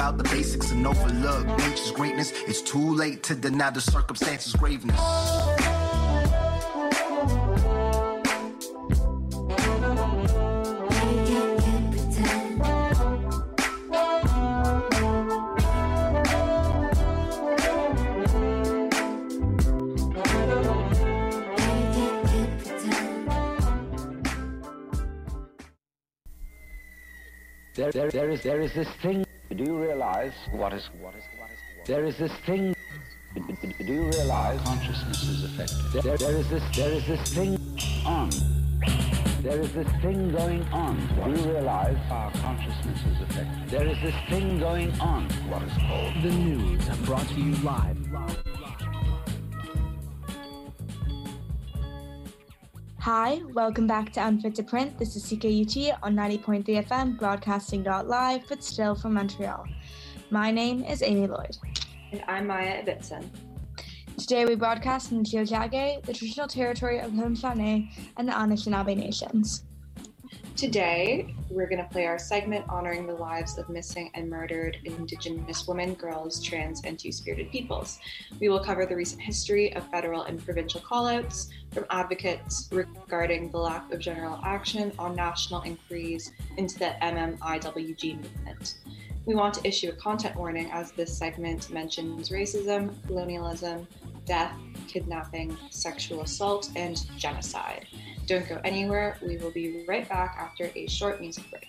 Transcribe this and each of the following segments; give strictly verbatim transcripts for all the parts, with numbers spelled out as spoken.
about the basics and overlook nature's greatness. It's too late to deny the circumstances' graveness. There, there, there is, there is this thing. Do you realize what is, what is, what is? There is this thing. Do you realize consciousness is affected? There, there is this, there is this thing on. There is this thing going on. Do you realize our consciousness is affected? There is this thing going on. What is called the news, brought to you live. Hi, welcome back to Unfit to Print. This is C K U T on ninety point three F M, broadcasting live, but still from Montreal. My name is Amy Lloyd. And I'm Maya Ibbitson. Today we broadcast from Tiohtià:ke, the traditional territory of the Haudenosaunee and the Anishinaabe nations. Today, we're going to play our segment honoring the lives of missing and murdered Indigenous women, girls, trans, and two-spirited peoples. We will cover the recent history of federal and provincial callouts from advocates regarding the lack of general action on national inquiries into the M M I W G movement. We want to issue a content warning as this segment mentions racism, colonialism, death, kidnapping, sexual assault, and genocide. Don't go anywhere. We will be right back after a short music break.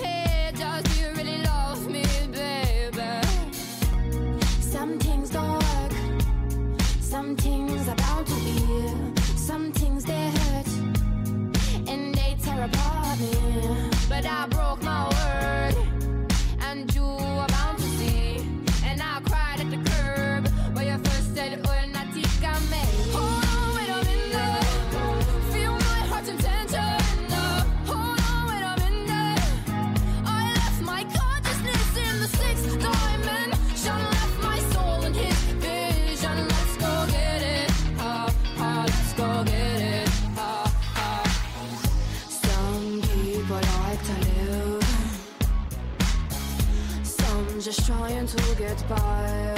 Some things don't work. get by.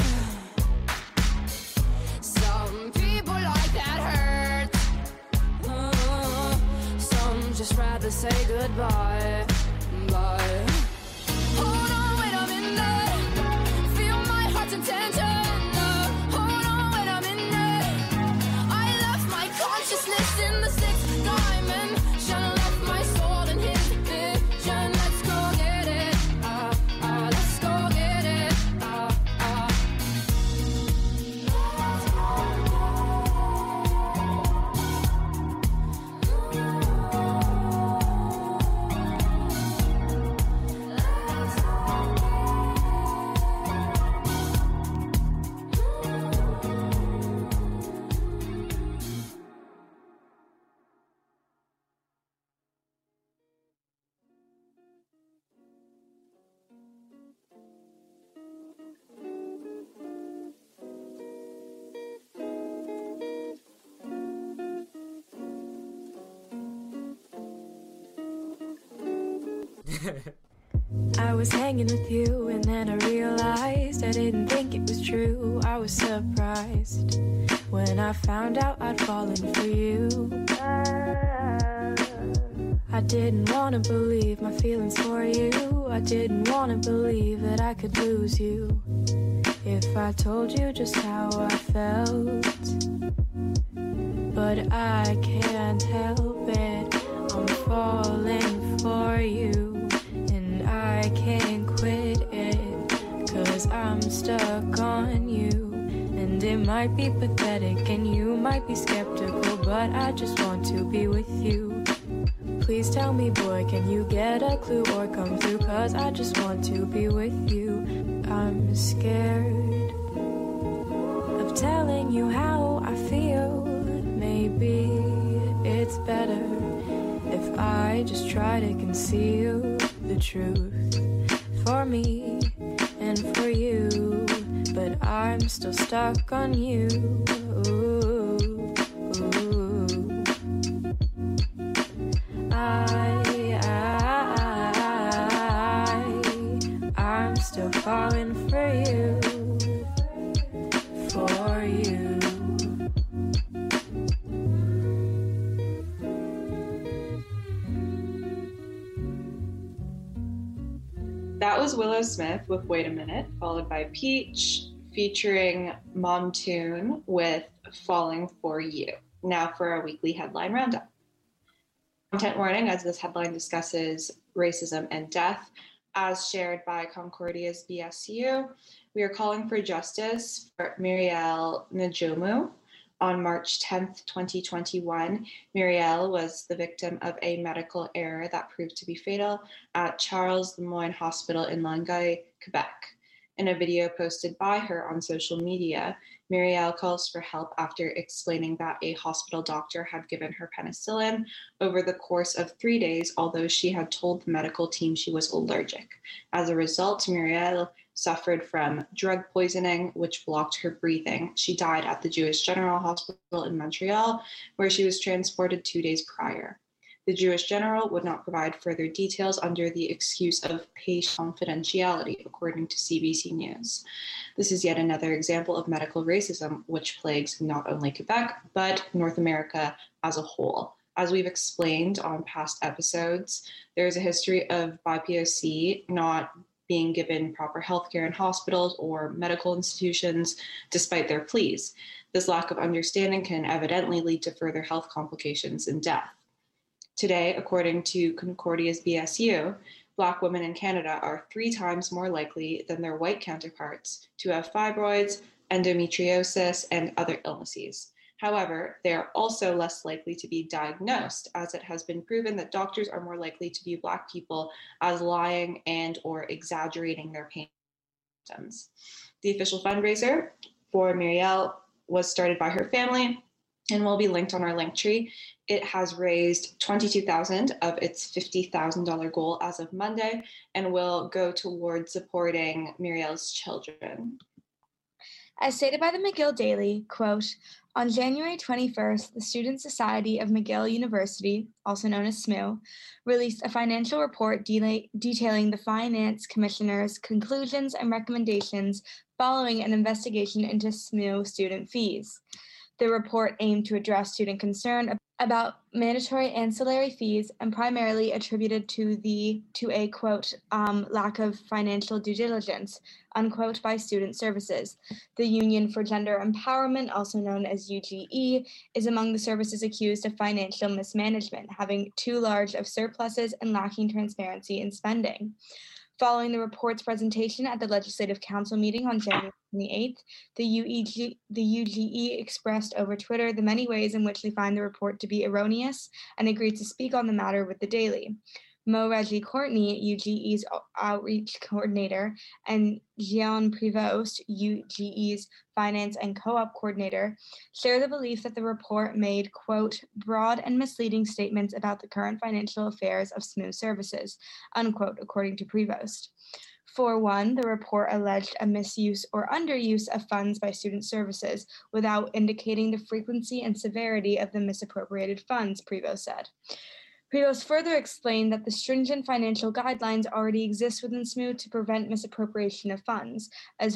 Some people like that hurt. Uh, some just rather say goodbye. Bye. Hold on, wait a minute. Feel my heart's intention. Uh, hold on, wait a minute. I left my consciousness in the sixth dimension. Left my soul in his vision. Let's go get it. Uh, uh, let's go get it. Uh, uh. I was hanging with you and then I realized I didn't think it was true. I was surprised when I found out I'd fallen for you. I didn't want to believe my feelings for you. I didn't want to believe that I could lose you if I told you just how I felt. But I can't help it, I'm falling for you. I can't quit it, cause I'm stuck on you. And it might be pathetic and you might be skeptical, but I just want to be with you. Please tell me, boy, can you get a clue or come through? Cause I just want to be with you. I'm scared of telling you how I feel. Maybe it's better if I just try to conceal the truth for me and for you, but I'm still stuck on you. Ooh, ooh. I, I, I'm still falling for you, for you. That was Willow Smith with Wait a Minute, followed by Peach featuring Mom Tune with Falling for You. Now for our weekly headline roundup. Content warning, as this headline discusses racism and death. As shared by Concordia's B S U, we are calling for justice for Muriel Njomu. On March tenth, twenty twenty-one, Muriel was the victim of a medical error that proved to be fatal at Charles Lemoyne Hospital in Longueuil, Quebec. In a video posted by her on social media, Muriel calls for help after explaining that a hospital doctor had given her penicillin over the course of three days, although she had told the medical team she was allergic. As a result, Muriel suffered from drug poisoning, which blocked her breathing. She died at the Jewish General Hospital in Montreal, where she was transported two days prior. The Jewish General would not provide further details under the excuse of patient confidentiality, according to C B C News. This is yet another example of medical racism, which plagues not only Quebec, but North America as a whole. As we've explained on past episodes, there is a history of B I P O C not being given proper healthcare in hospitals or medical institutions despite their pleas. This lack of understanding can evidently lead to further health complications and death. Today, according to Concordia's B S U, Black women in Canada are three times more likely than their white counterparts to have fibroids, endometriosis, and other illnesses. However, they are also less likely to be diagnosed, as it has been proven that doctors are more likely to view Black people as lying and or exaggerating their pain symptoms. The official fundraiser for Muriel was started by her family and will be linked on our link tree. It has raised twenty-two thousand dollars of its fifty thousand dollars goal as of Monday and will go towards supporting Muriel's children. As stated by the McGill Daily, quote, on January twenty-first, the Student Society of McGill University, also known as S M U, released a financial report de- detailing the Finance Commissioner's conclusions and recommendations following an investigation into S M U student fees. The report aimed to address student concern about mandatory ancillary fees and primarily attributed to the to a quote um, lack of financial due diligence unquote by student services. The Union for Gender Empowerment, also known as U G E, is among the services accused of financial mismanagement, having too large of surpluses and lacking transparency in spending. Following the report's presentation at the Legislative Council meeting on January twenty-eighth, the U E G, the U G E expressed over Twitter the many ways in which they find the report to be erroneous and agreed to speak on the matter with the Daily. Mo Reggie Courtney, U G E's outreach coordinator, and Jean Prevost, U G E's finance and co-op coordinator, share the belief that the report made, quote, broad and misleading statements about the current financial affairs of S M U services, unquote, according to Prevost. For one, the report alleged a misuse or underuse of funds by student services without indicating the frequency and severity of the misappropriated funds, Prevost said. Prevost further explained that the stringent financial guidelines already exist within S M U to prevent misappropriation of funds.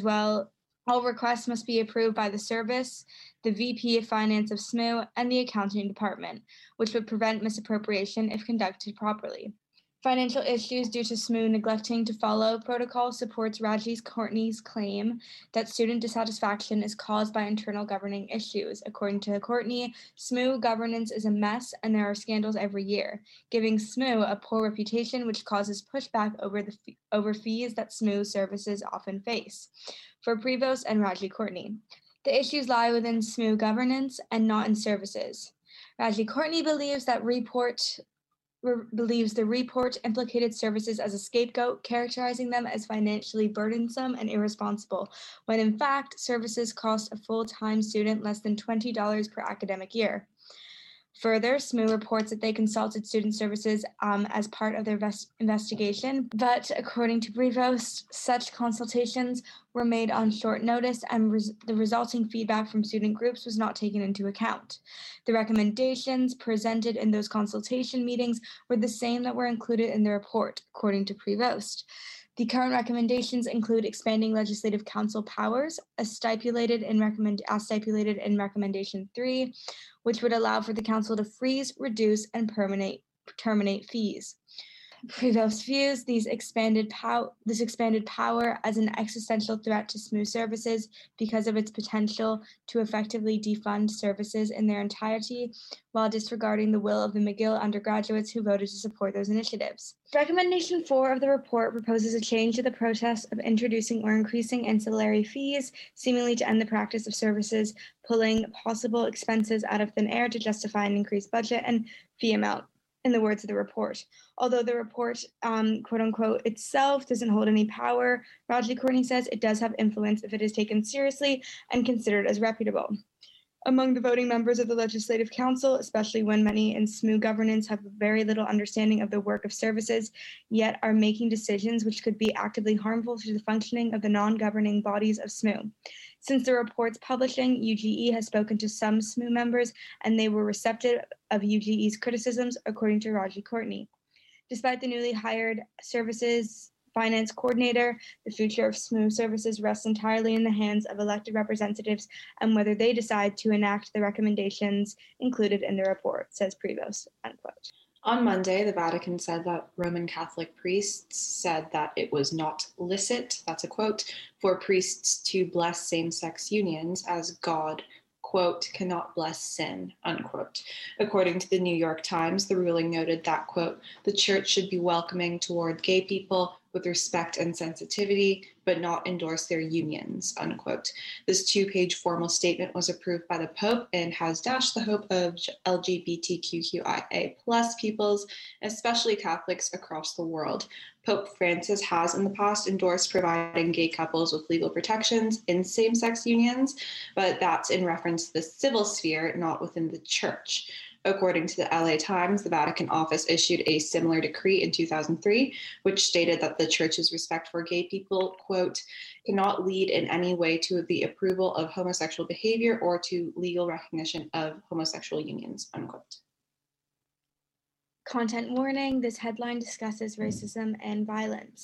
As well, all requests must be approved by the service, the V P of Finance of S M U, and the accounting department, which would prevent misappropriation if conducted properly. Financial issues due to S M U neglecting to follow protocol supports Raji Courtney's claim that student dissatisfaction is caused by internal governing issues. According to Courtney, S M U governance is a mess and there are scandals every year, giving S M U a poor reputation which causes pushback over the fee- over fees that S M U services often face. For Prevost and Raji Courtney, the issues lie within S M U governance and not in services. Raji Courtney believes that report Re- believes the report implicated services as a scapegoat, characterizing them as financially burdensome and irresponsible, when in fact, services cost a full-time student less than twenty dollars per academic year. Further, S M U reports that they consulted student services um, as part of their ves- investigation, but according to Prevost, such consultations were made on short notice and res- the resulting feedback from student groups was not taken into account. The recommendations presented in those consultation meetings were the same that were included in the report, according to Prevost. The current recommendations include expanding Legislative Council powers, as stipulated in, recommend- as stipulated in Recommendation three, which would allow for the Council to freeze, reduce, and permanent, terminate fees. Prevost views these expanded pow- this expanded power as an existential threat to S M U services because of its potential to effectively defund services in their entirety, while disregarding the will of the McGill undergraduates who voted to support those initiatives. Recommendation four of the report proposes a change to the process of introducing or increasing ancillary fees, seemingly to end the practice of services pulling possible expenses out of thin air to justify an increased budget and fee amount, in the words of the report. Although the report, um, quote unquote, itself doesn't hold any power, Raji Courtney says it does have influence if it is taken seriously and considered as reputable. Among the voting members of the Legislative Council, especially when many in S M U governance have very little understanding of the work of services, yet are making decisions which could be actively harmful to the functioning of the non-governing bodies of S M U. Since the report's publishing, U G E has spoken to some S M U members, and they were receptive of U G E's criticisms, according to Raji Courtney. Despite the newly hired services finance coordinator, the future of S M U services rests entirely in the hands of elected representatives and whether they decide to enact the recommendations included in the report, says Prevost, unquote. On Monday, the Vatican said that Roman Catholic priests said that it was not licit, that's a quote, for priests to bless same-sex unions as God, quote, cannot bless sin, unquote. According to the New York Times, the ruling noted that, quote, the church should be welcoming toward gay people with respect and sensitivity, but not endorse their unions, unquote. This two-page formal statement was approved by the Pope and has dashed the hope of L G B T Q I A plus peoples, especially Catholics across the world. Pope Francis has in the past endorsed providing gay couples with legal protections in same-sex unions, but that's in reference to the civil sphere, not within the church. According to the L A Times, the Vatican office issued a similar decree in two thousand three, which stated that the church's respect for gay people, quote, cannot lead in any way to the approval of homosexual behavior or to legal recognition of homosexual unions, unquote. Content warning, this headline discusses racism and violence.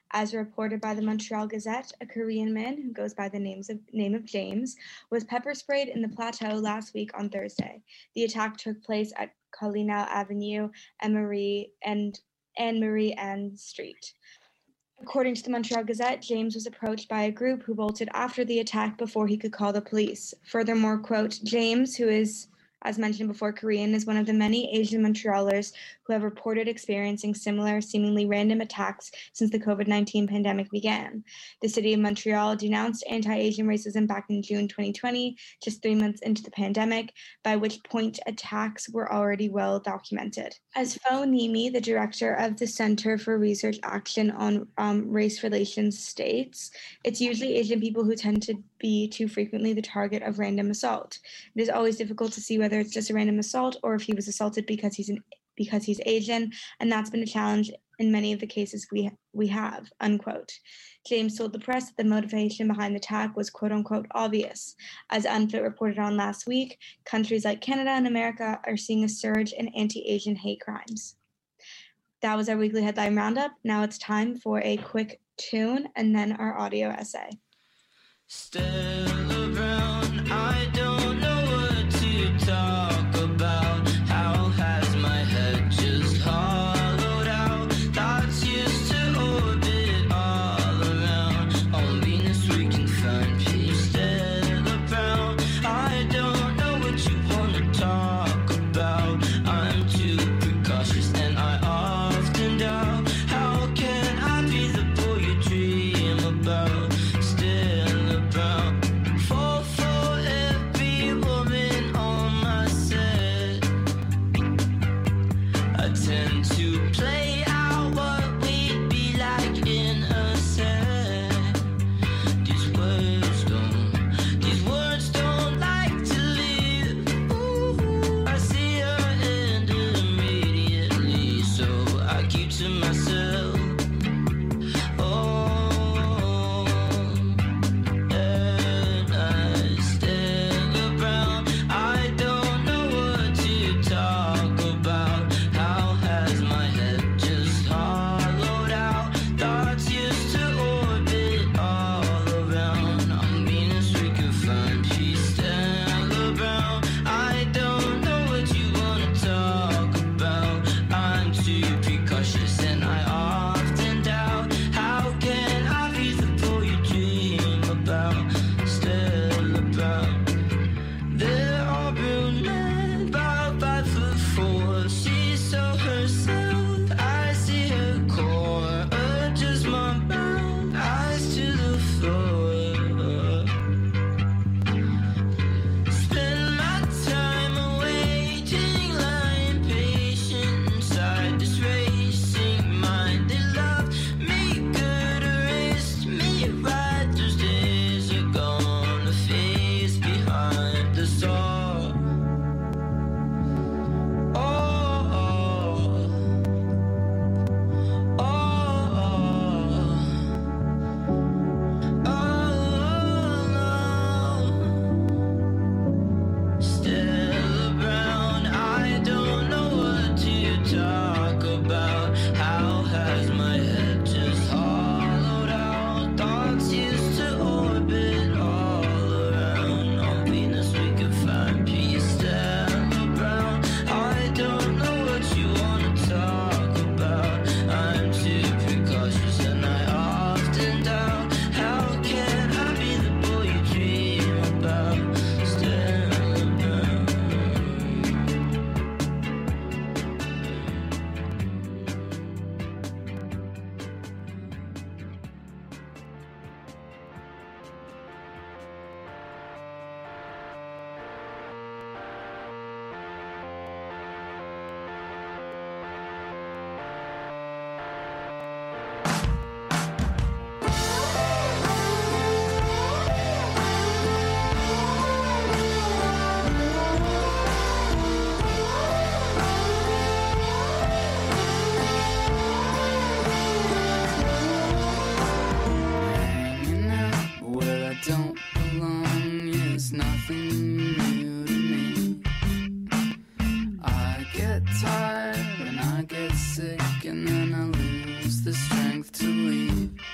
As reported by the Montreal Gazette, a Korean man who goes by the names of, name of James was pepper sprayed in the plateau last week on Thursday. The attack took place at Collinau Avenue and Marie and Anne Marie Anne Street. According to the Montreal Gazette, James was approached by a group who bolted after the attack before he could call the police. Furthermore, quote, James, who is, as mentioned before, Korean, is one of the many Asian Montrealers who have reported experiencing similar, seemingly random attacks since the COVID nineteen pandemic began. The city of Montreal denounced anti-Asian racism back in June twenty twenty, just three months into the pandemic, by which point attacks were already well documented. As Pho Nimi, the director of the Center for Research Action on um, Race Relations, states, it's usually Asian people who tend to be too frequently the target of random assault. It is always difficult to see whether it's just a random assault or if he was assaulted because he's an because he's Asian, and that's been a challenge in many of the cases we we have, unquote. James told the press that the motivation behind the attack was quote-unquote obvious. As Unfit reported on last week, countries like Canada and America are seeing a surge in anti-Asian hate crimes. That was our weekly headline roundup. Now it's time for a quick tune and then our audio essay. Stella Brown, I don't know what to talk about. How has my head just hollowed out? Thoughts used to orbit all around. On Venus we can find peace. Stella Brown, I don't know what you wanna talk about. I'm too precautious and I often doubt. How can I be the boy you dream about? Stella Brown, fall for every woman on my set. I tend to play out what we'd be like in a set. These words don't, these words don't like to live. Ooh, I see her end immediately, so I keep to myself. Oh, and I Stella Brown, I don't know what to talk about. How has my head just hollowed out? Thoughts used to orbit all around. On Venus we could find peace. Stella Brown, I don't know what you wanna talk about. I'm too precautious and I often doubt. How can I be the boy you dream about? Stella Brown, there are brunette, about five foot four. She's so herself, I see her core. Adjust my mouth, eyes to the floor. Spend my time waiting, lying patient inside this racing mind. They love me good, erased me right. Those days are gone, the face behind the saw. Oh, oh, oh, oh, no. Stella Brown, I don't know what to talk about. How has my head just hollowed out? Thoughts used to orbit all around. On Venus we could find peace. Stella Brown, I don't know what you wanna talk about. I'm too precautious and I often doubt. How can I be the boy you dream about? Stella Brown. Hanging out where I don't belong is nothing new to me. I get tired and I get sick and then I lose the strength to leave.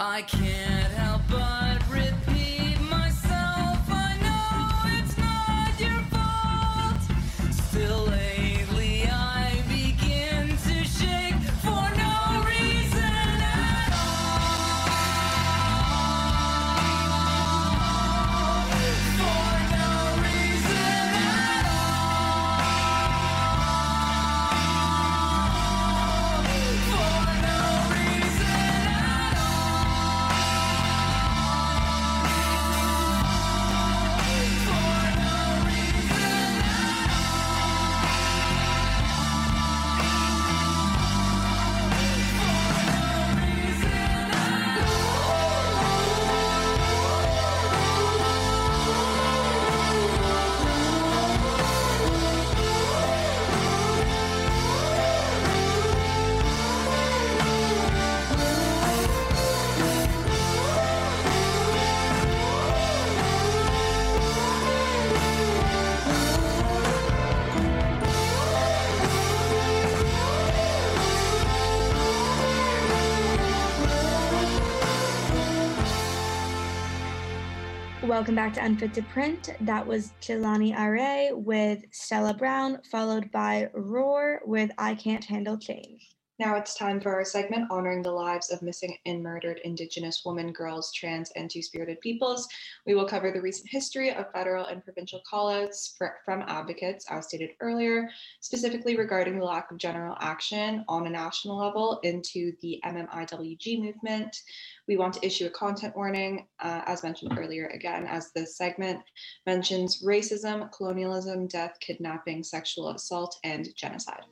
I can't help but repeat myself. I know it's not your fault. Still lately I begin to shake for no reason at all. For no reason at all. For no reason at Welcome back to Unfit to Print. That was Jelani Are with Stella Brown, followed by Roar with I Can't Handle Change. Now it's time for our segment honoring the lives of missing and murdered Indigenous women, girls, trans, and two-spirited peoples. We will cover the recent history of federal and provincial callouts for, from advocates, as stated earlier, specifically regarding the lack of general action on a national level into the M M I W G movement. We want to issue a content warning, uh, as mentioned earlier, again, as this segment mentions racism, colonialism, death, kidnapping, sexual assault, and genocide.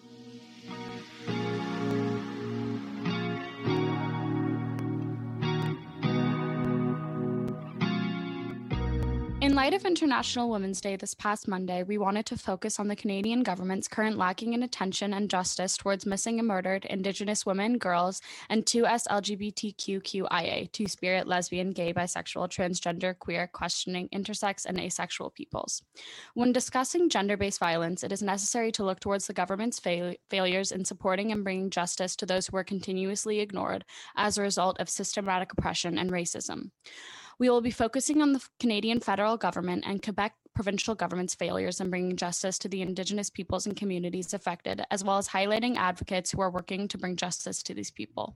In light of International Women's Day this past Monday, we wanted to focus on the Canadian government's current lacking in attention and justice towards missing and murdered Indigenous women, girls, and two S L G B T Q Q I A, two-spirit, lesbian, gay, bisexual, transgender, queer, questioning, intersex, and asexual peoples. When discussing gender-based violence, it is necessary to look towards the government's fail- failures in supporting and bringing justice to those who are continuously ignored as a result of systematic oppression and racism. We will be focusing on the Canadian federal government and Quebec provincial government's failures in bringing justice to the Indigenous peoples and communities affected, as well as highlighting advocates who are working to bring justice to these people.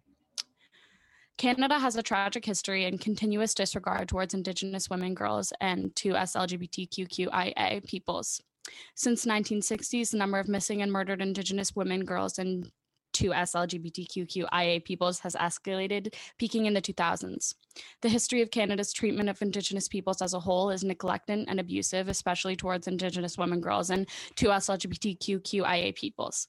Canada has a tragic history and continuous disregard towards Indigenous women, girls, and two S L G B T Q Q I A peoples. Since the nineteen sixties, the number of missing and murdered Indigenous women, girls, and two S L G B T Q Q I A peoples has escalated, peaking in the two thousands. The history of Canada's treatment of Indigenous peoples as a whole is neglected and abusive, especially towards Indigenous women, girls, and two S L G B T Q Q I A peoples.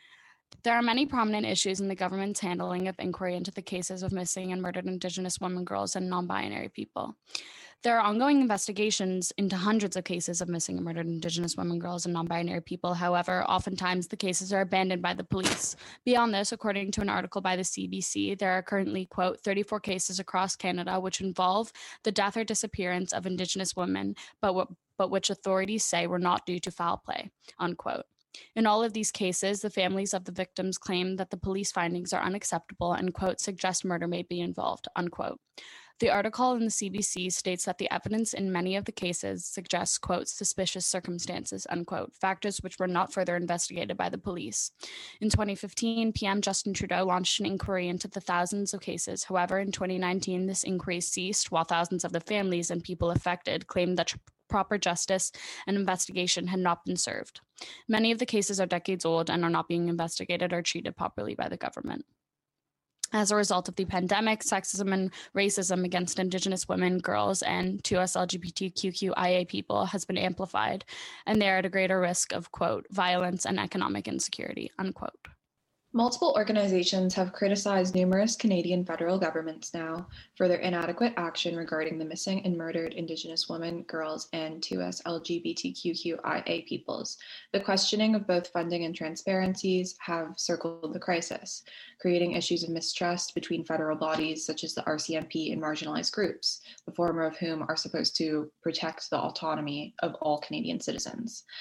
There are many prominent issues in the government's handling of inquiry into the cases of missing and murdered Indigenous women, girls, and non-binary people. There are ongoing investigations into hundreds of cases of missing and murdered Indigenous women, girls, and non-binary people. However, oftentimes the cases are abandoned by the police. Beyond this, according to an article by the C B C, there are currently, quote, thirty-four cases across Canada which involve the death or disappearance of Indigenous women, but, w- but which authorities say were not due to foul play, unquote. In all of these cases, the families of the victims claim that the police findings are unacceptable and, quote, suggest murder may be involved, unquote. The article in the C B C states that the evidence in many of the cases suggests, quote, suspicious circumstances, unquote, factors which were not further investigated by the police. In twenty fifteen, P M Justin Trudeau launched an inquiry into the thousands of cases. However, in twenty nineteen, this inquiry ceased while thousands of the families and people affected claimed that tr- proper justice and investigation had not been served. Many of the cases are decades old and are not being investigated or treated properly by the government. As a result of the pandemic, sexism and racism against Indigenous women, girls, and two S L G B T Q Q I A people has been amplified, and they are at a greater risk of, quote, violence and economic insecurity, unquote. Multiple organizations have criticized numerous Canadian federal governments now for their inadequate action regarding the missing and murdered Indigenous women, girls, and two S L G B T Q Q I A peoples. The questioning of both funding and transparencies have circled the crisis, creating issues of mistrust between federal bodies such as the R C M P and marginalized groups, the former of whom are supposed to protect the autonomy of all Canadian citizens.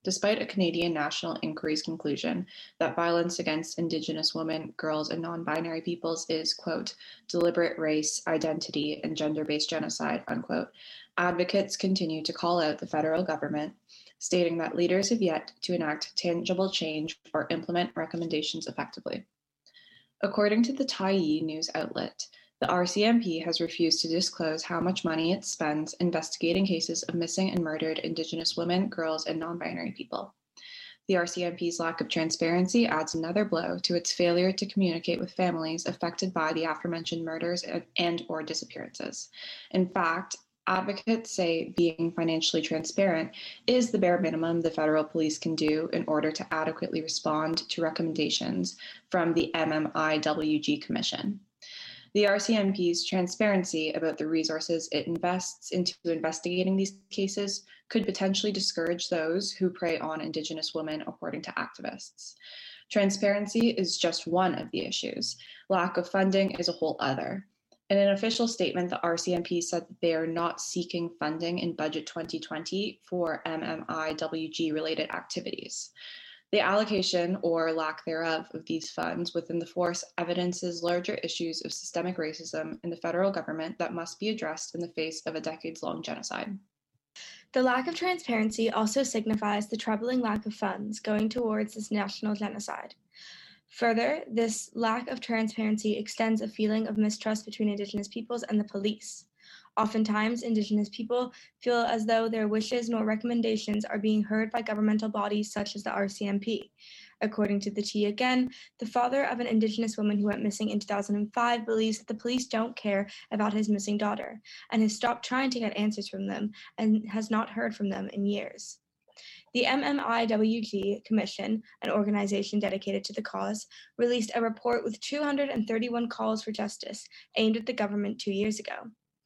despite a Canadian national inquiry's conclusion that violence against Indigenous women, girls, and non-binary peoples is, quote, deliberate race, identity, and gender-based genocide, unquote, advocates continue to call out the federal government, stating that leaders have yet to enact tangible change or implement recommendations effectively. According to the Tyee news outlet, the R C M P has refused to disclose how much money it spends investigating cases of missing and murdered Indigenous women, girls, and non-binary people. The R C M P's lack of transparency adds another blow to its failure to communicate with families affected by the aforementioned murders and, and or disappearances. In fact, advocates say being financially transparent is the bare minimum the federal police can do in order to adequately respond to recommendations from the M M I W G Commission. The R C M P's transparency about the resources it invests into investigating these cases could potentially discourage those who prey on Indigenous women, according to activists. Transparency is just one of the issues. Lack of funding is a whole other. In an official statement, the R C M P said that they are not seeking funding in Budget twenty twenty for M M I W G-related activities. The allocation or lack thereof of these funds within the force evidences larger issues of systemic racism in the federal government that must be addressed in the face of a decades-long genocide. The lack of transparency also signifies the troubling lack of funds going towards this national genocide. Further, this lack of transparency extends a feeling of mistrust between Indigenous peoples and the police. Oftentimes, Indigenous people feel as though their wishes nor recommendations are being heard by governmental bodies such as the R C M P. According to the T again, the father of an Indigenous woman who went missing in two thousand five believes that the police don't care about his missing daughter and has stopped trying to get answers from them and has not heard from them in years. The M M I W G Commission, an organization dedicated to the cause, released a report with two hundred thirty-one calls for justice aimed at the government two years ago.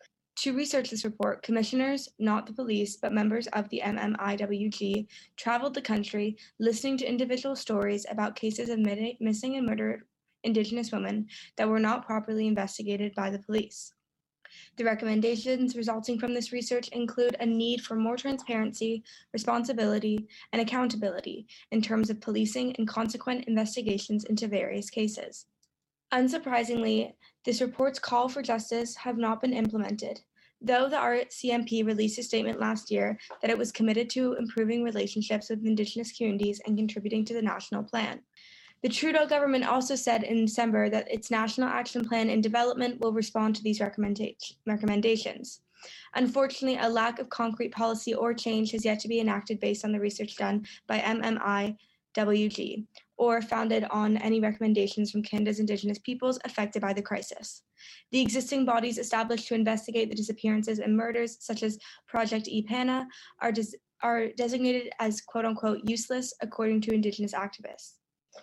To research this report, commissioners, not the police, but members of the M M I W G, traveled the country listening to individual stories about cases of missing and murdered Indigenous women that were not properly investigated by the police. The recommendations resulting from this research include a need for more transparency, responsibility, and accountability in terms of policing and consequent investigations into various cases. Unsurprisingly, this report's call for justice have not been implemented, though the R C M P released a statement last year that it was committed to improving relationships with Indigenous communities and contributing to the national plan. The Trudeau government also said in December that its National Action Plan in development will respond to these recommenda- recommendations. Unfortunately, a lack of concrete policy or change has yet to be enacted based on the research done by M M I W G, or founded on any recommendations from Canada's Indigenous peoples affected by the crisis. The existing bodies established to investigate the disappearances and murders, such as Project E P A N A, are, des- are designated as quote-unquote useless, according to Indigenous activists.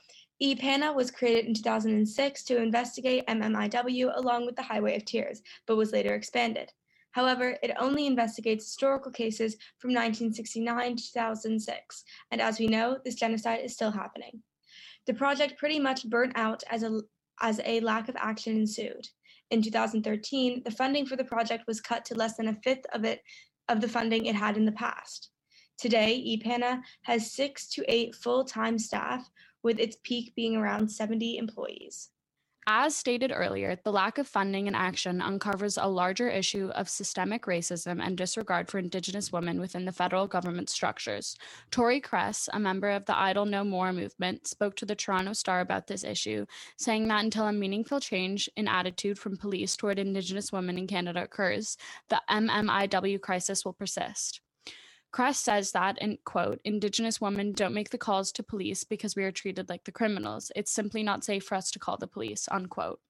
E P A N A was created in two thousand six to investigate M M I W along with the Highway of Tears, but was later expanded. However, it only investigates historical cases from nineteen sixty-nine to two thousand six, and as we know, this genocide is still happening. The project pretty much burnt out as a, as a lack of action ensued. In two thousand thirteen, the funding for the project was cut to less than a fifth of it of the funding it had in the past. Today, E P A N A has six to eight full-time staff, with its peak being around seventy employees. As stated earlier, the lack of funding and action uncovers a larger issue of systemic racism and disregard for Indigenous women within the federal government structures. Tori Kress, a member of the Idle No More movement, spoke to the Toronto Star about this issue, saying that until a meaningful change in attitude from police toward Indigenous women in Canada occurs, the M M I W crisis will persist. Kress says that, in quote, Indigenous women don't make the calls to police because we are treated like the criminals. It's simply not safe for us to call the police, unquote.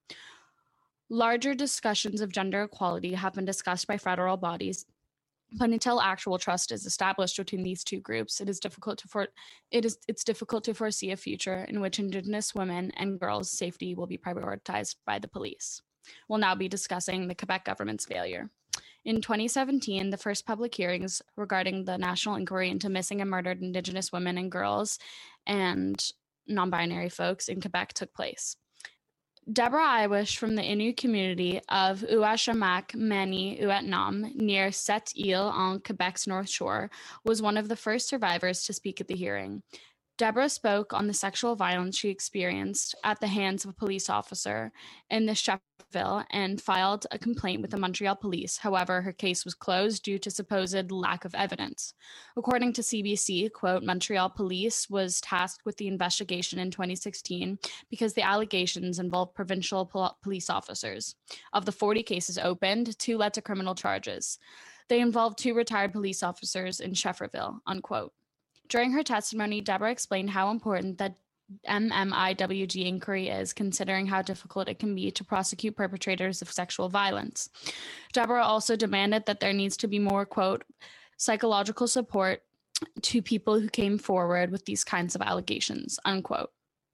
Larger discussions of gender equality have been discussed by federal bodies, but until actual trust is established between these two groups, it is difficult to for it is it's difficult to foresee a future in which Indigenous women and girls' safety will be prioritized by the police. We'll now be discussing the Quebec government's failure. In twenty seventeen, the first public hearings regarding the national inquiry into missing and murdered Indigenous women and girls and non-binary folks in Quebec took place. Deborah Iwish from the Innu community of Uashamak Mani Uetnam near Sept Île on Quebec's North Shore was one of the first survivors to speak at the hearing. Deborah spoke on the sexual violence she experienced at the hands of a police officer in the Sheffville and filed a complaint with the Montreal police. However, her case was closed due to supposed lack of evidence. According to C B C, quote, Montreal police was tasked with the investigation in twenty sixteen because the allegations involved provincial pol- police officers. Of the forty cases opened, two led to criminal charges. They involved two retired police officers in Sheffreville, unquote. During her testimony, Deborah explained how important that M M I W G inquiry is, considering how difficult it can be to prosecute perpetrators of sexual violence. Deborah also demanded that there needs to be more, quote, psychological support to people who came forward with these kinds of allegations, unquote.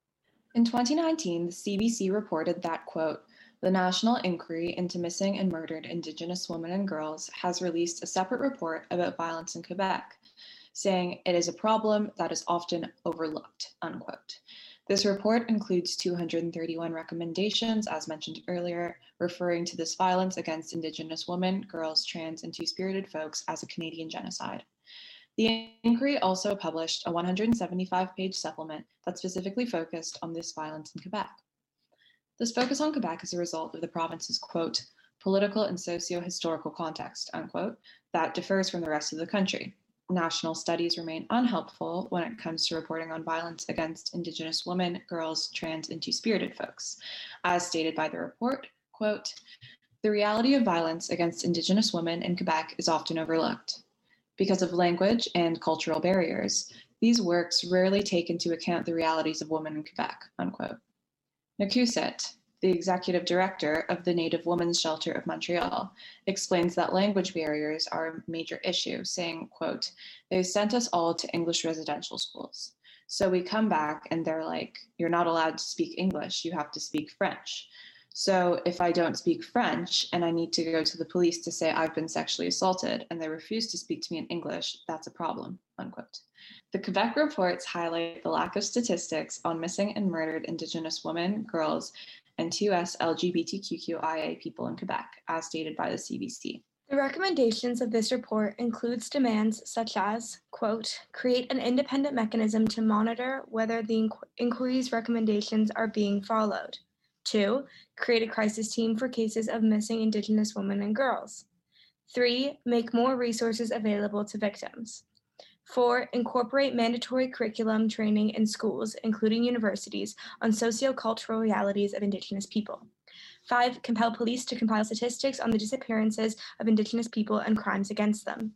In twenty nineteen, the C B C reported that, quote, the National Inquiry into Missing and Murdered Indigenous Women and Girls has released a separate report about violence in Quebec, saying it is a problem that is often overlooked, unquote. This report includes two hundred thirty-one recommendations, as mentioned earlier, referring to this violence against Indigenous women, girls, trans, and two-spirited folks as a Canadian genocide. The inquiry also published a one hundred seventy-five page supplement that specifically focused on this violence in Quebec. This focus on Quebec is a result of the province's, quote, political and socio-historical context, unquote, that differs from the rest of the country. National studies remain unhelpful when it comes to reporting on violence against Indigenous women, girls, trans, and two-spirited folks. As stated by the report, quote, the reality of violence against Indigenous women in Quebec is often overlooked. Because of language and cultural barriers, these works rarely take into account the realities of women in Quebec, unquote. Nakuset, the executive director of the Native Women's Shelter of Montreal, explains that language barriers are a major issue, saying, quote, they sent us all to English residential schools. So we come back and they're like, you're not allowed to speak English, you have to speak French. So if I don't speak French and I need to go to the police to say I've been sexually assaulted and they refuse to speak to me in English, that's a problem, unquote. The Quebec reports highlight the lack of statistics on missing and murdered Indigenous women, girls, and two S L G B T Q Q I A people in Quebec, as stated by the C B C. The recommendations of this report includes demands such as, quote, create an independent mechanism to monitor whether the inqu- inquiry's recommendations are being followed. Two, create a crisis team for cases of missing Indigenous women and girls. Three, make more resources available to victims. Four, incorporate mandatory curriculum training in schools, including universities, on sociocultural realities of Indigenous people. Five, compel police to compile statistics on the disappearances of Indigenous people and crimes against them.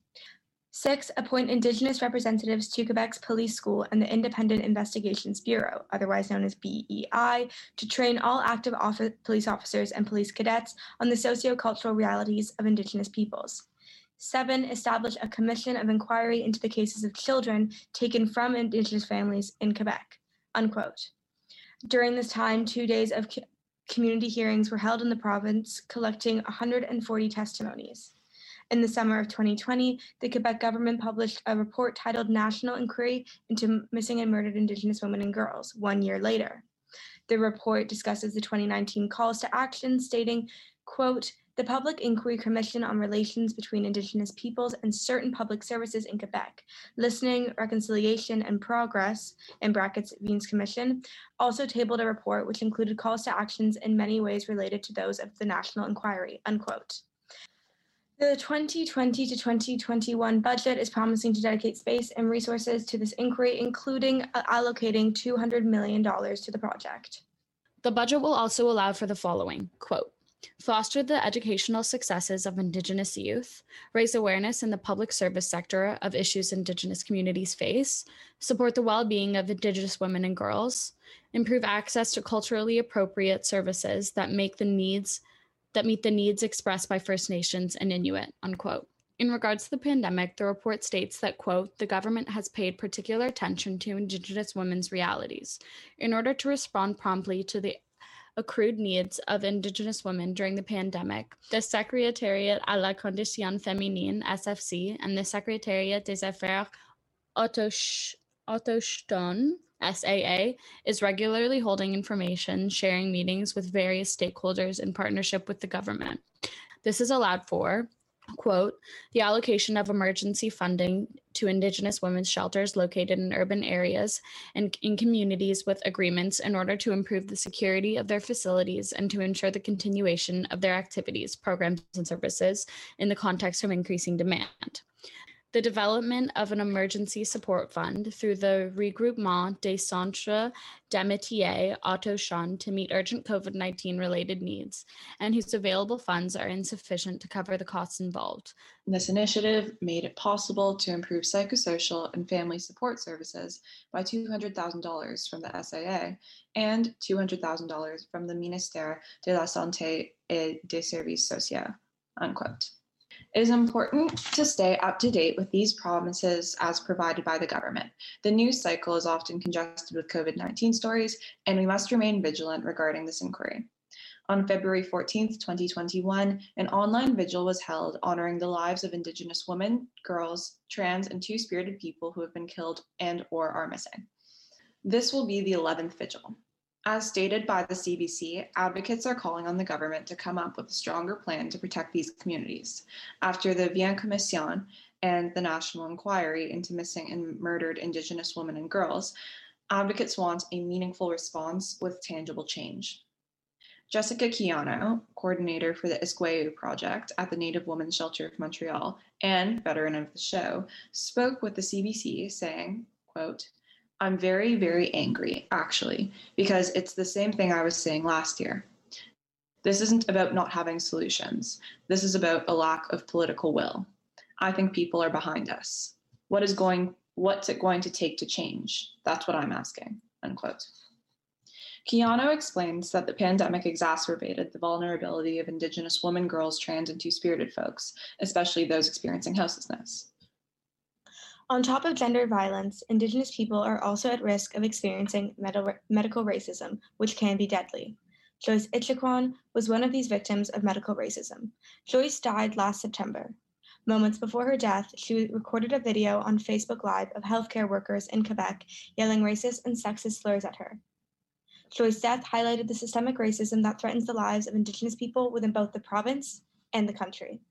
Six, appoint Indigenous representatives to Quebec's police school and the Independent Investigations Bureau, otherwise known as B E I, to train all active office, police officers and police cadets on the sociocultural realities of Indigenous peoples. Seven, establish a commission of inquiry into the cases of children taken from Indigenous families in Quebec, unquote. During this time, two days of co- community hearings were held in the province, collecting one hundred forty testimonies. In the summer of twenty twenty, the Quebec government published a report titled National Inquiry into Missing and Murdered Indigenous Women and Girls, one year later. The report discusses the twenty nineteen calls to action, stating, quote, the Public Inquiry Commission on Relations between Indigenous Peoples and Certain Public Services in Quebec, Listening, Reconciliation, and Progress, in brackets, Viens Commission, also tabled a report which included calls to actions in many ways related to those of the National Inquiry, unquote. The twenty twenty to twenty twenty-one budget is promising to dedicate space and resources to this inquiry, including uh, allocating two hundred million dollars to the project. The budget will also allow for the following, quote, foster the educational successes of Indigenous youth, raise awareness in the public service sector of issues Indigenous communities face, support the well-being of Indigenous women and girls, improve access to culturally appropriate services that make the needs that meet the needs expressed by First Nations and Inuit, unquote. In regards to the pandemic, the report states that, quote, the government has paid particular attention to Indigenous women's realities in order to respond promptly to the accrued needs of Indigenous women during the pandemic. The Secrétariat à la Condition Féminine, S F C, and the Secrétariat des Affaires Autochtones S A A, is regularly holding information sharing meetings with various stakeholders in partnership with the government. This is allowed for, quote, the allocation of emergency funding to Indigenous women's shelters located in urban areas and in communities with agreements in order to improve the security of their facilities and to ensure the continuation of their activities, programs, and services in the context of increasing demand. The development of an emergency support fund through the Regroupement des Centres d'Amitié Autochtones to meet urgent COVID nineteen related needs, and whose available funds are insufficient to cover the costs involved. This initiative made it possible to improve psychosocial and family support services by two hundred thousand dollars from the S A A and two hundred thousand dollars from the Ministère de la Santé et des Services Sociaux, unquote. It is important to stay up to date with these promises as provided by the government. The news cycle is often congested with COVID nineteen stories, and we must remain vigilant regarding this inquiry. On February fourteenth, twenty twenty-one, an online vigil was held honoring the lives of Indigenous women, girls, trans, and two-spirited people who have been killed and or are missing. This will be the eleventh vigil. As stated by the C B C, advocates are calling on the government to come up with a stronger plan to protect these communities. After the Bien Commission and the National Inquiry into Missing and Murdered Indigenous Women and Girls, advocates want a meaningful response with tangible change. Jessica Kiano, coordinator for the Iskweu project at the Native Women's Shelter of Montreal and veteran of the show, spoke with the C B C saying, quote, I'm very, very angry, actually, because it's the same thing I was saying last year. This isn't about not having solutions. This is about a lack of political will. I think people are behind us. What is going, what's it going to take to change? That's what I'm asking, unquote. Kiano explains that the pandemic exacerbated the vulnerability of Indigenous women, girls, trans, and two-spirited folks, especially those experiencing houselessness. On top of gender violence, Indigenous people are also at risk of experiencing med- medical racism, which can be deadly. Joyce Ichikwan was one of these victims of medical racism. Joyce died last September. Moments before her death, she recorded a video on Facebook Live of healthcare workers in Quebec yelling racist and sexist slurs at her. Joyce's death highlighted the systemic racism that threatens the lives of Indigenous people within both the province and the country.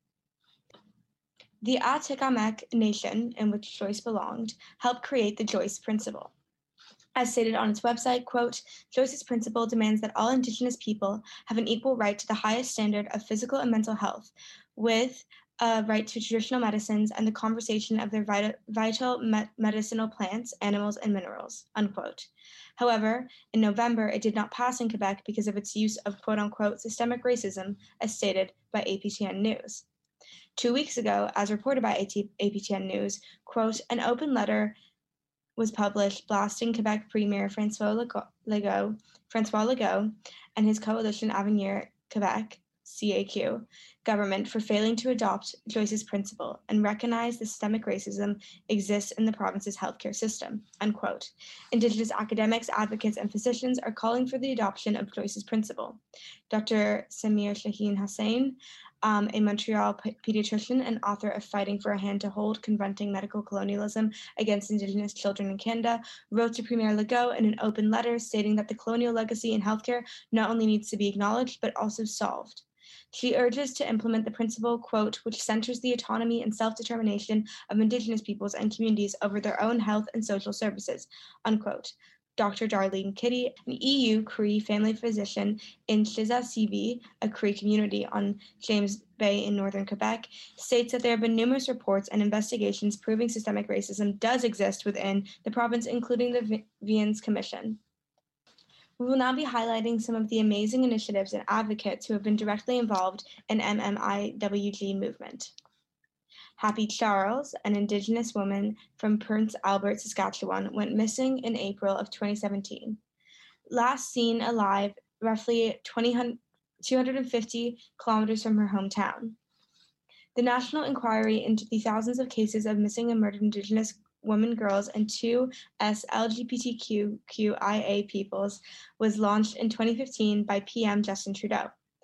The Atikamekw Nation, in which Joyce belonged, helped create the Joyce Principle. As stated on its website, quote, Joyce's principle demands that all Indigenous people have an equal right to the highest standard of physical and mental health, with a right to traditional medicines and the conservation of their vital, vital me- medicinal plants, animals, and minerals, unquote. However, in November, it did not pass in Quebec because of its use of quote-unquote systemic racism, as stated by A P T N News. Two weeks ago, as reported by A P T N News, quote, an open letter was published blasting Quebec Premier François Legault, François Legault and his coalition Avenir Quebec, C A Q, government for failing to adopt Joyce's principle and recognize the systemic racism exists in the province's healthcare system, unquote. Indigenous academics, advocates, and physicians are calling for the adoption of Joyce's principle. Doctor Samir Shaheen Hussain, Um, a Montreal p- pediatrician and author of Fighting for a Hand to Hold, Confronting Medical Colonialism Against Indigenous Children in Canada, wrote to Premier Legault in an open letter stating that the colonial legacy in healthcare not only needs to be acknowledged, but also solved. She urges to implement the principle, quote, which centers the autonomy and self-determination of Indigenous peoples and communities over their own health and social services, unquote. Doctor Darlene Kitty, an E U Cree family physician in Shiza C V, a Cree community on James Bay in northern Quebec, states that there have been numerous reports and investigations proving systemic racism does exist within the province, including the Viens Commission. We will now be highlighting some of the amazing initiatives and advocates who have been directly involved in M M I W G movement. Happy Charles, an Indigenous woman from Prince Albert, Saskatchewan, went missing in April of twenty seventeen. Last seen alive roughly two hundred fifty kilometers from her hometown. The National Inquiry into the thousands of cases of missing and murdered Indigenous women, girls, and two S L G B T Q I A peoples was launched in twenty fifteen by P M Justin Trudeau.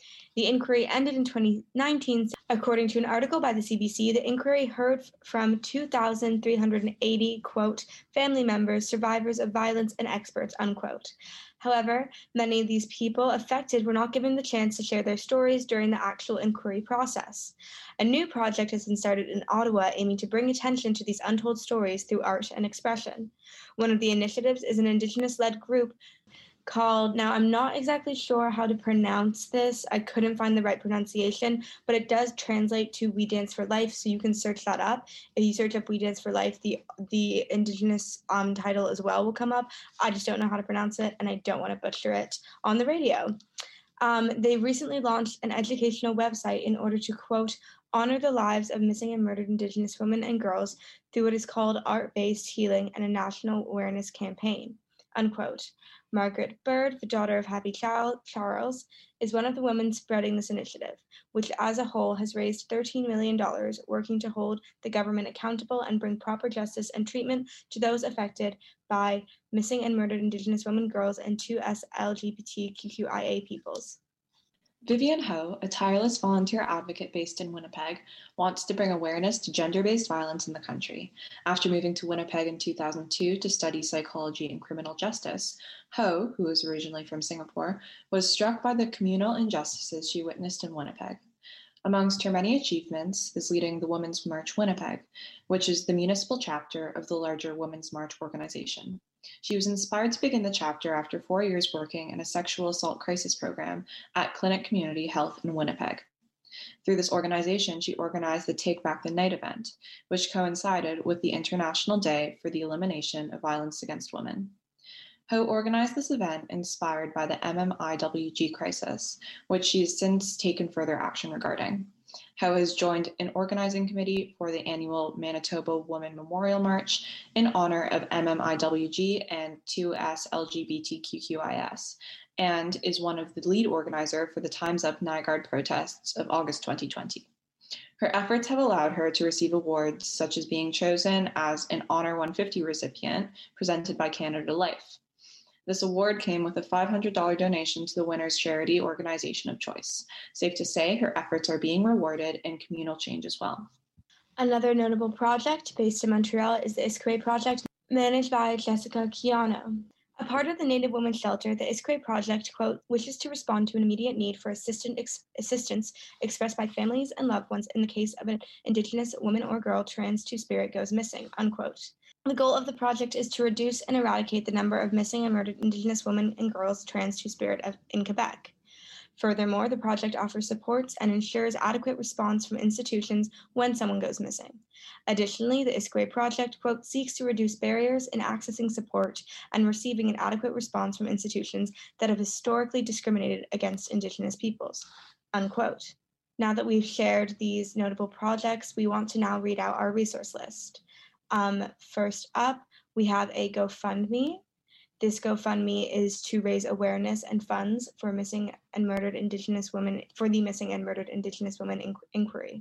The inquiry ended in twenty nineteen. According to an article by the C B C, the inquiry heard from two thousand three hundred eighty, quote, family members, survivors of violence, and experts, unquote. However, many of these people affected were not given the chance to share their stories during the actual inquiry process. A new project has been started in Ottawa aiming to bring attention to these untold stories through art and expression. One of the initiatives is an Indigenous-led group called, now I'm not exactly sure how to pronounce this, I couldn't find the right pronunciation, but it does translate to We Dance for Life, so you can search that up. If you search up We Dance for Life, the the Indigenous um, title as well will come up. I just don't know how to pronounce it, and I don't want to butcher it on the radio. Um, they recently launched an educational website in order to, quote, honor the lives of missing and murdered Indigenous women and girls through what is called art-based healing and a national awareness campaign, unquote. Margaret Bird, the daughter of Happy Charles, is one of the women spreading this initiative, which as a whole has raised thirteen million dollars, working to hold the government accountable and bring proper justice and treatment to those affected by missing and murdered Indigenous women, girls, and two S L G B T Q Q I A peoples. Vivian Ho, a tireless volunteer advocate based in Winnipeg, wants to bring awareness to gender-based violence in the country. After moving to Winnipeg in two thousand two to study psychology and criminal justice, Ho, who is originally from Singapore, was struck by the communal injustices she witnessed in Winnipeg. Amongst her many achievements is leading the Women's March Winnipeg, which is the municipal chapter of the larger Women's March organization. She was inspired to begin the chapter after four years working in a sexual assault crisis program at Clinic Community Health in Winnipeg. Through this organization, she organized the Take Back the Night event, which coincided with the International Day for the Elimination of Violence Against Women. Ho organized this event inspired by the M M I W G crisis, which she has since taken further action regarding. Ho has joined an organizing committee for the annual Manitoba Women Memorial March in honor of M M I W G and two S L G B T Q Q I S, and is one of the lead organizer for the Time's Up Nygaard protests of August twenty twenty. Her efforts have allowed her to receive awards such as being chosen as an Honor one fifty recipient presented by Canada Life. This award came with a five hundred dollars donation to the winner's charity organization of choice. Safe to say, her efforts are being rewarded in communal change as well. Another notable project based in Montreal is the Iskwe Project, managed by Jessica Kiano. A part of the Native Women's Shelter, the Iskwe Project, quote, wishes to respond to an immediate need for assistant ex- assistance expressed by families and loved ones in the case of an Indigenous woman or girl trans two-spirit goes missing, unquote. The goal of the project is to reduce and eradicate the number of missing and murdered Indigenous women and girls trans two-spirit in Quebec. Furthermore, the project offers supports and ensures adequate response from institutions when someone goes missing. Additionally, the Iskwe Project, quote, seeks to reduce barriers in accessing support and receiving an adequate response from institutions that have historically discriminated against Indigenous peoples, unquote. Now that we've shared these notable projects, we want to now read out our resource list. Um, first up, we have a GoFundMe. This GoFundMe is to raise awareness and funds for missing and murdered Indigenous women, for the Missing and Murdered Indigenous Women Inqu- Inquiry.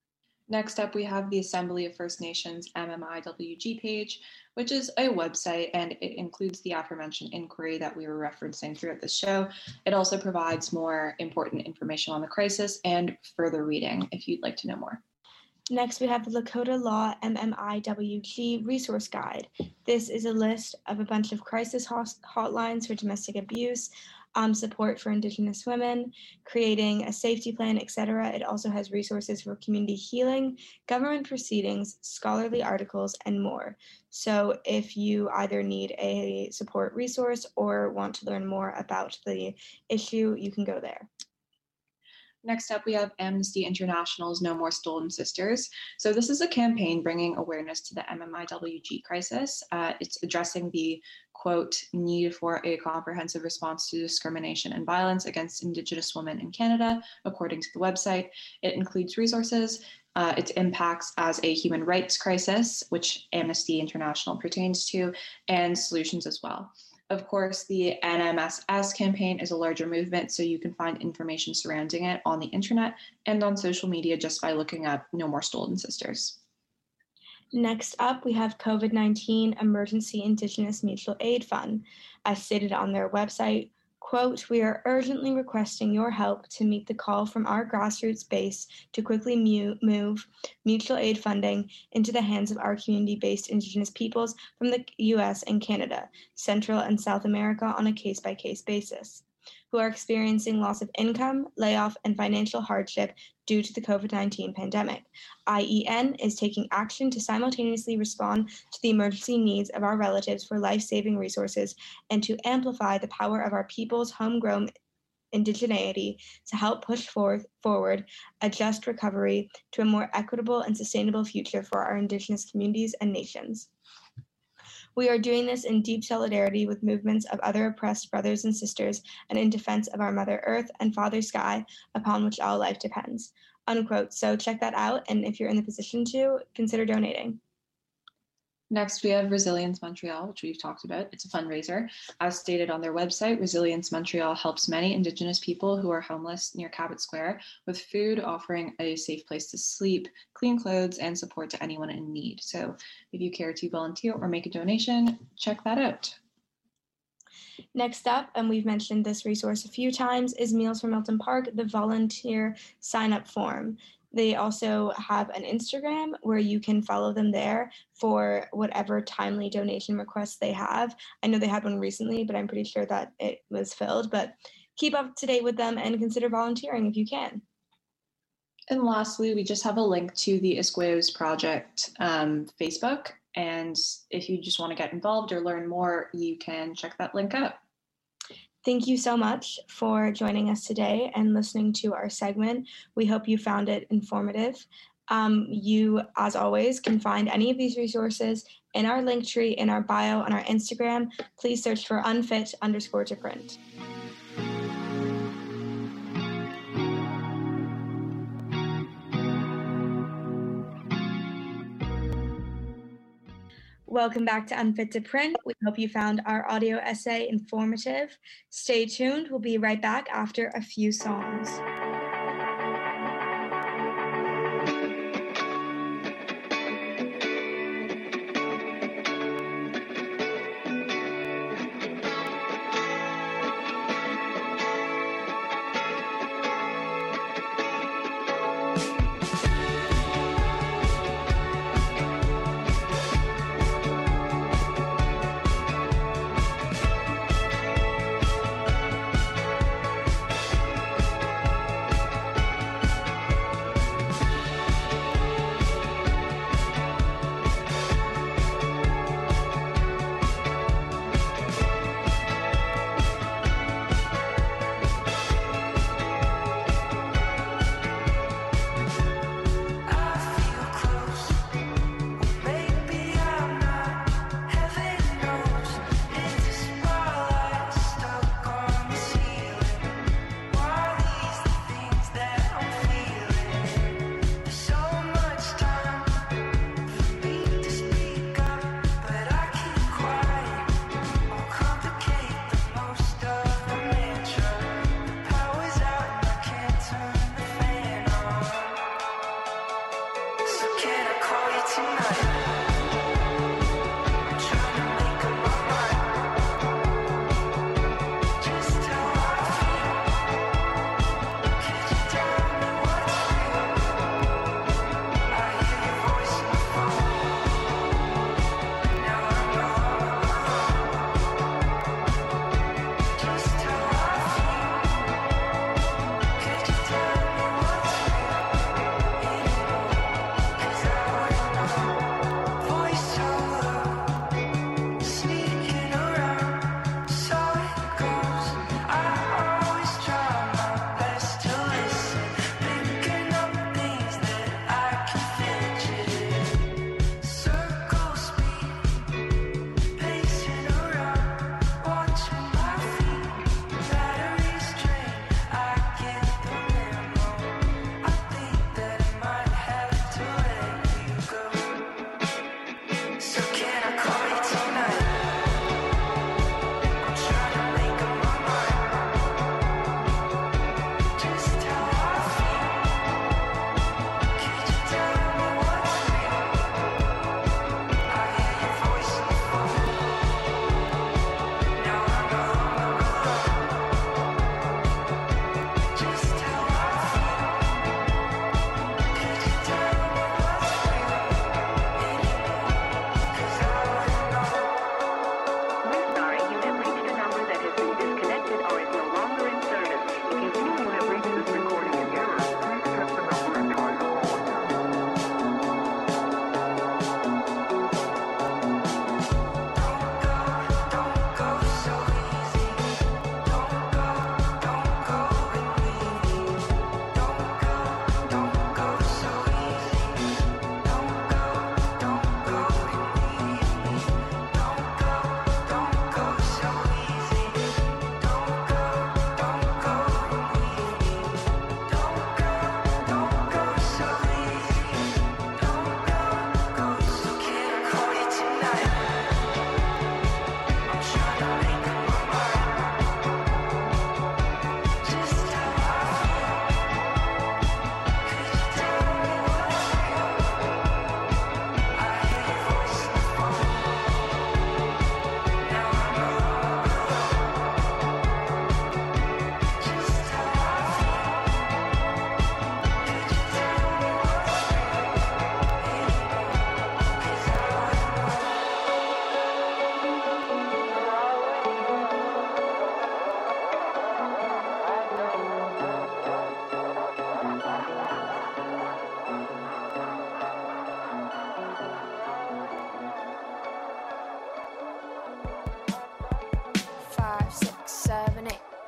Next up, we have the Assembly of First Nations M M I W G page, which is a website, and it includes the aforementioned inquiry that we were referencing throughout the show. It also provides more important information on the crisis and further reading if you'd like to know more. Next, we have the Lakota Law M M I W G Resource Guide. This is a list of a bunch of crisis hot- hotlines for domestic abuse, um, support for Indigenous women, creating a safety plan, et cetera. It also has resources for community healing, government proceedings, scholarly articles, and more. So if you either need a support resource or want to learn more about the issue, you can go there. Next up, we have Amnesty International's No More Stolen Sisters. So this is a campaign bringing awareness to the M M I W G crisis. Uh, it's addressing the, quote, need for a comprehensive response to discrimination and violence against Indigenous women in Canada, according to the website. It includes resources, uh, its impacts as a human rights crisis, which Amnesty International pertains to, and solutions as well. Of course, the N M S S campaign is a larger movement, so you can find information surrounding it on the internet and on social media just by looking up No More Stolen Sisters. Next up, we have COVID nineteen Emergency Indigenous Mutual Aid Fund. As stated on their website, Quote, "We are urgently requesting your help to meet the call from our grassroots base to quickly mu- move mutual aid funding into the hands of our community-based Indigenous peoples from the U S and Canada, Central and South America on a case-by-case basis, who are experiencing loss of income, layoff, and financial hardship due to the COVID nineteen pandemic. I E N is taking action to simultaneously respond to the emergency needs of our relatives for life-saving resources and to amplify the power of our people's homegrown indigeneity to help push forth, forward a just recovery to a more equitable and sustainable future for our Indigenous communities and nations. We are doing this in deep solidarity with movements of other oppressed brothers and sisters and in defense of our Mother Earth and Father Sky, upon which all life depends." Unquote. So check that out, and if you're in the position to, consider donating. Next, we have Resilience Montreal, which we've talked about. It's a fundraiser. As stated on their website, Resilience Montreal helps many Indigenous people who are homeless near Cabot Square with food, offering a safe place to sleep, clean clothes, and support to anyone in need. So if you care to volunteer or make a donation, check that out. Next up, and we've mentioned this resource a few times, is Meals for Milton Park, the volunteer sign-up form. They also have an Instagram where you can follow them there for whatever timely donation requests they have. I know they had one recently, but I'm pretty sure that it was filled. But keep up to date with them and consider volunteering if you can. And lastly, we just have a link to the Esqueos Project um, Facebook. And if you just want to get involved or learn more, you can check that link out. Thank you so much for joining us today and listening to our segment. We hope you found it informative. Um, you, as always, can find any of these resources in our link tree, in our bio, on our Instagram. Please search for unfit underscore to print. Welcome back to Unfit to Print. We hope you found our audio essay informative. Stay tuned. We'll be right back after a few songs.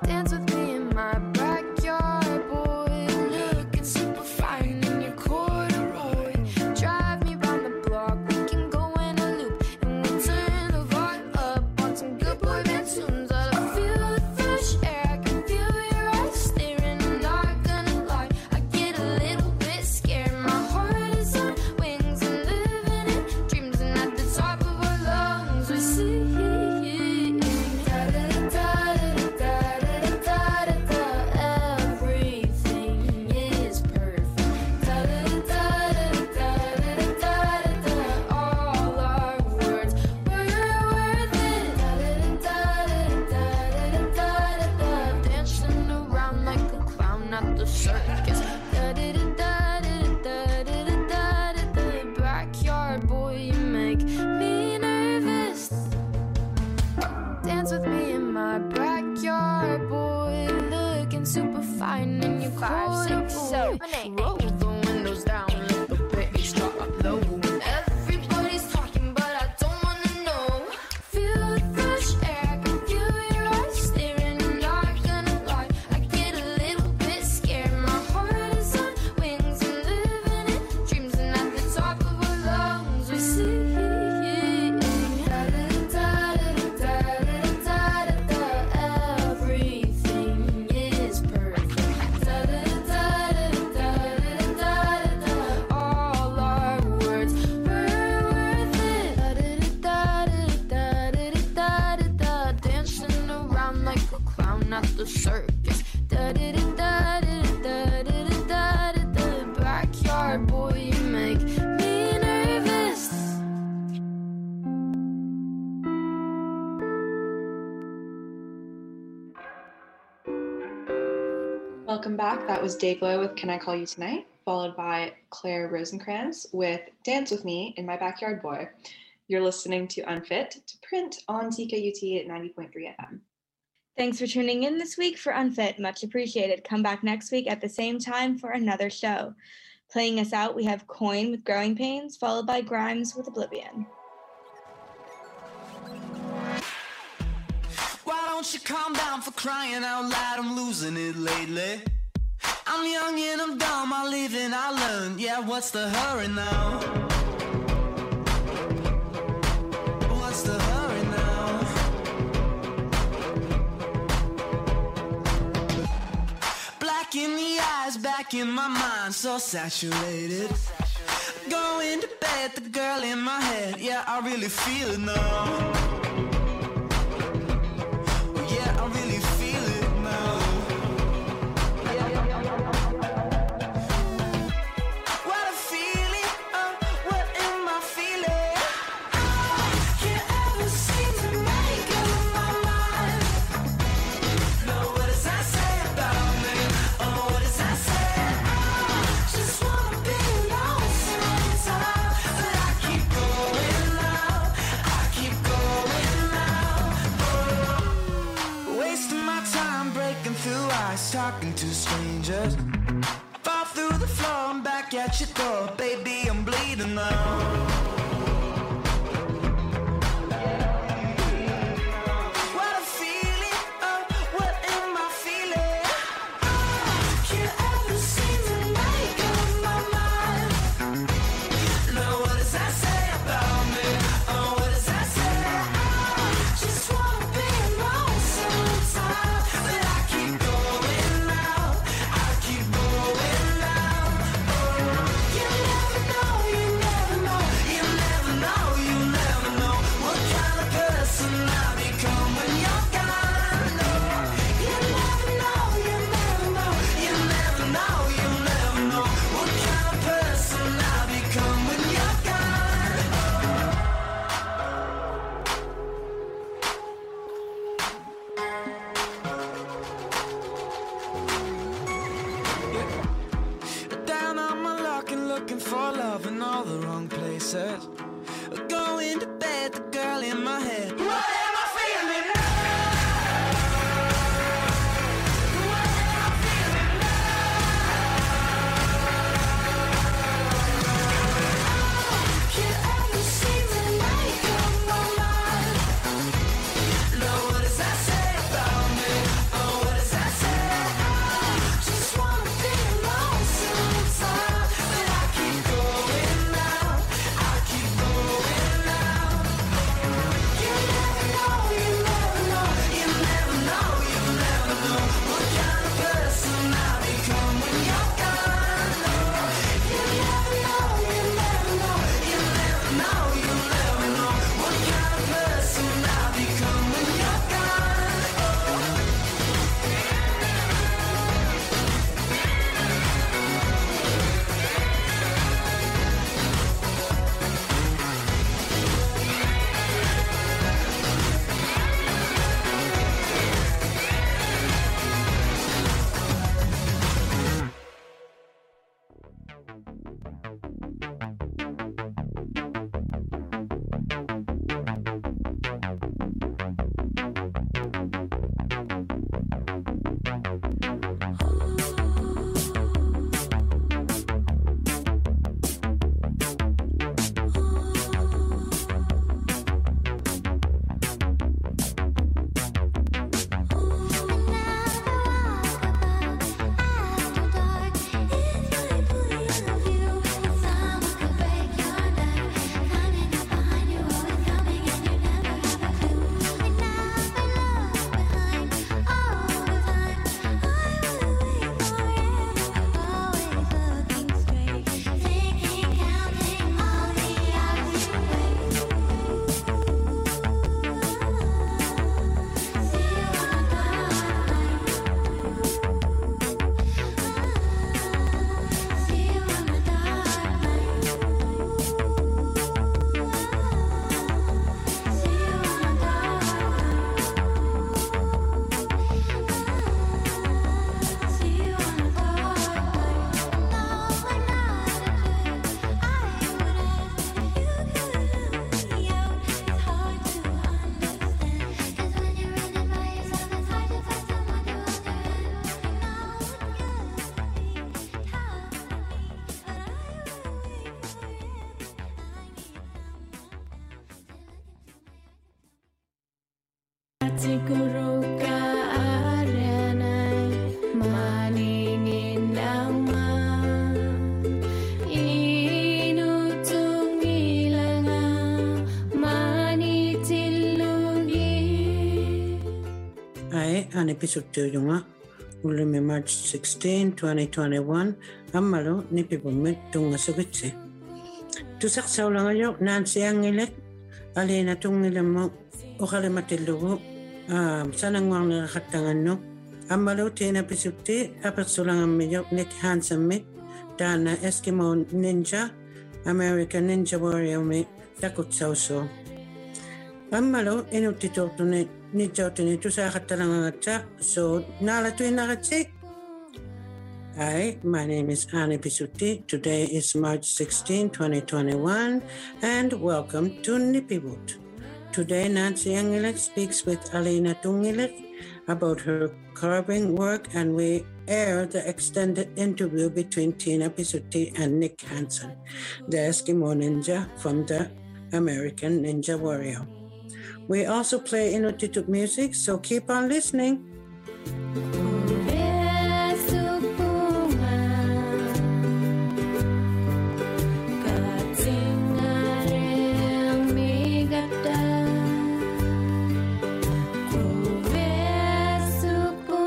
Dance with me in my backyard, boy. Looking super fine in your corduroy. Drive me round the block, we can go in a loop. And we'll turn the vibe up on some good boy band tunes. I feel the fresh air, I can feel your eyes staring. I'm not gonna lie, I get a little bit scared. My heart is on wings and living in dreams. And at the top of our lungs we sing. Everything is perfect. All our words were worth it. Dancing around like a clown at the circus. Backyard boy, you make me nervous. Dance with me in my backyard, boy. Looking super fine in your five, six, seven, eight. Roll the windows down, let the bass drop low. Everybody's talking, but I don't wanna know. Feel the fresh air, I can feel your eyes staring. I'm not gonna lie, I get a little bit scared. My heart is on wings and living in dreams. And at the top of our lungs we sing. Everything is perfect. All our words were worth it. Dancing around like a clown at the circus. Backyard boy, you make me nervous. Welcome back. That was Dayglow with Can I Call You Tonight, followed by Claire Rosencrantz with Dance With Me in My Backyard Boy. You're listening to Unfit to Print on T K U T at ninety point three F M. Thanks for tuning in this week for Unfit. Much appreciated. Come back next week at the same time for another show. Playing us out, we have Coin with Growing Pains, followed by Grimes with Oblivion. Why don't you calm down for crying out loud? I'm losing it lately. I'm young and I'm dumb, I live and I learn. Yeah, what's the hurry now? What's the hurry now? Black in the eyes, back in my mind, so saturated. Going to bed, the girl in my head. Yeah, I really feel it now. Yeah, I really feel it now. What a feeling, oh, what am I feeling? I can't ever seem to make up my mind. No, what does that say about me? Oh, what does that say? I just wanna be alone sometimes. But I keep going now, I keep going now. Wasting my time breaking through ice, talking to strangers. Fall through the floor, I'm back at your door. Baby, I'm bleeding now. What a feeling, oh, what am I feeling? I can't ever seem to make up my mind. No, what does that say about me? Oh, what does that say? I just wanna be alone sometimes. But I keep going now, I keep going now. Oh, you never know, you never know, you never know, you never know what kind of person I become when you're gone. No, you never know, you never know, you never know, you never know what kind of person I become when you're gone. Down on my luck and looking for love in all the wrong places. Going to bed, the girl in my head. What am I feeling now? What am I feeling now? Can't ever seem to make up my mind. No, what does that say about me? Oh, what does siguro ka aranay maningin ama inutong ilanga manitilugi. Ai an episode yunga ulumi March sixteenth, twenty twenty-one amalo ni pibumit tunga sagutse. Tusak saulangayo Nancy Angilek alina tungilam mo okale matilugo um sanangwang nakatangan no amalo tina episode apasulangan medyo Nick Hansen me dana Eskimo Ninja American Ninja Warrior me takot sauso. Amalo inutito tune ni jotini tu sa katalangacha so nala tu inakache. Hi, my name is Annie Pisuti. Today is March sixteenth, twenty twenty-one, and welcome to Nippiwood. Today, Nancy Angilek speaks with Alina Tungilek about her carving work, and we air the extended interview between Tina Pisuti and Nick Hansen, the Eskimo Ninja from the American Ninja Warrior. We also play Inuktitut music, so keep on listening.